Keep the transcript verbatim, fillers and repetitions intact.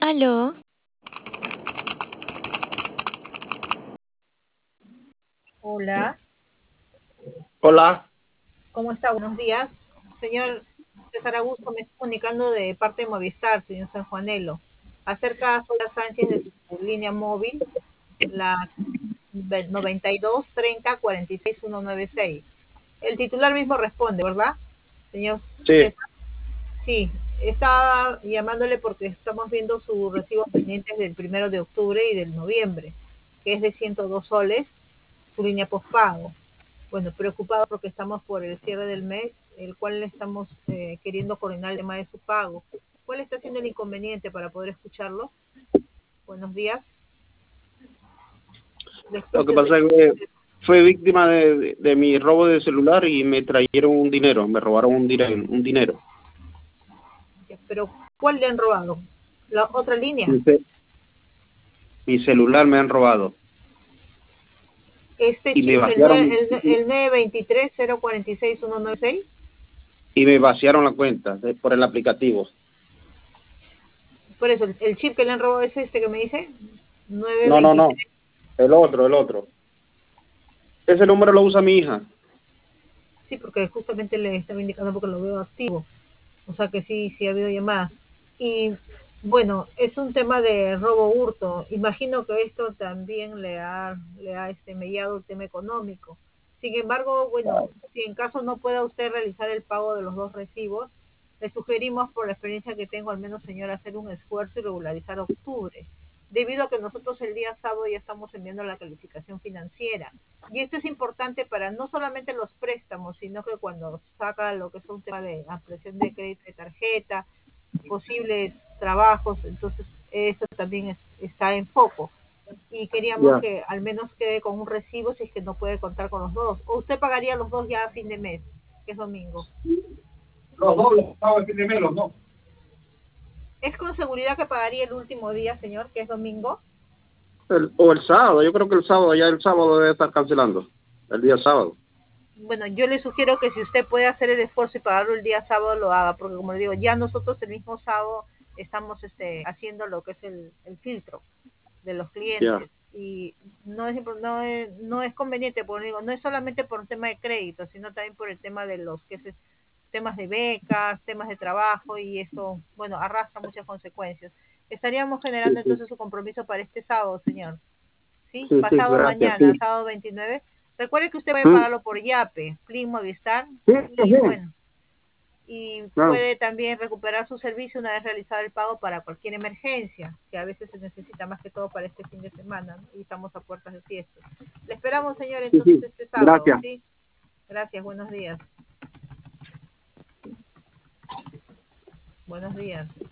Aló, Hola, Hola, ¿cómo está? Buenos días. Señor César Augusto, me estoy comunicando de parte de Movistar, señor San Juanelo, acerca a Sola Sánchez de su línea móvil, la ve- noventa y dos treinta cuarenta y seis ciento noventa y seis. El titular mismo responde, ¿verdad, señor sí, César? Sí, estaba llamándole porque estamos viendo sus recibos pendientes del primero de octubre y del noviembre, que es de ciento dos soles, su línea postpago. Bueno, preocupado porque estamos por el cierre del mes, el cual estamos eh, queriendo coordinar el tema de su pago. ¿Cuál está siendo el inconveniente para poder escucharlo? Buenos días. Le lo que escucho, pasa señor. es que fui víctima de, de- de mi robo de celular y me trajeron un dinero, me robaron un dinero, un dinero. Pero, ¿cuál le han robado? ¿La otra línea? Mi, ce- mi celular me han robado Este y me chip, el, nueve- vaciaron el, el nueve veintitrés cero cuarenta y seis ciento noventa y seis. y me vaciaron la cuenta de- por el aplicativo. Por eso, el, el chip que le han robado es este que me dice, No, no, no, nueve veintitrés. el otro, el otro. Ese número lo usa mi hija. Sí, porque justamente le estaba indicando porque lo veo activo. O sea que sí, sí ha habido llamadas. Y bueno, es un tema de robo hurto. Imagino que esto también le ha, le ha este, mellado el tema económico. Sin embargo, bueno, si en caso no pueda usted realizar el pago de los dos recibos, le sugerimos, por la experiencia que tengo, al menos señor, hacer un esfuerzo y regularizar octubre, debido a que nosotros el día sábado ya estamos enviando la calificación financiera. Y esto es importante para no solamente los préstamos, sino que cuando saca lo que es un tema de ampliación de crédito de tarjeta, posibles trabajos, entonces eso también es, está en foco. Y queríamos Ya. que al menos quede con un recibo si es que no puede contar con los dos. O usted pagaría los dos ya a fin de mes, que es domingo. Los dos los pago el fin de mes, los dos. ¿Es con seguridad que pagaría el último día, señor, que es domingo? El- o el sábado, yo creo que el sábado, ya el sábado debe estar cancelando. El día sábado. Bueno, yo le sugiero que si usted puede hacer el esfuerzo y pagarlo el día sábado, lo haga, porque como le digo, ya nosotros el mismo sábado estamos este, haciendo lo que es el, el filtro de los Ya. clientes y no es, no es, no es conveniente, porque digo, no es solamente por un tema de crédito, sino también por el tema de los que es temas de becas, temas de trabajo y eso, bueno, arrastra muchas consecuencias. Estaríamos Sí, generando sí, entonces su compromiso para este sábado, señor. ¿Sí? sí, sí, Pasado gracias. mañana, Sí. sábado veintinueve. Recuerde que usted va a Mm, pagarlo por Yape, Plin Movistar, sí, y sí, bueno, y claro. puede también recuperar su servicio una vez realizado el pago para cualquier emergencia, que a veces se necesita más que todo para este fin de semana, ¿no? Y estamos a puertas de fiestas. Le esperamos, señor, Sí, entonces sí. este sábado, Gracias. ¿sí? Gracias, buenos días. Buenos días.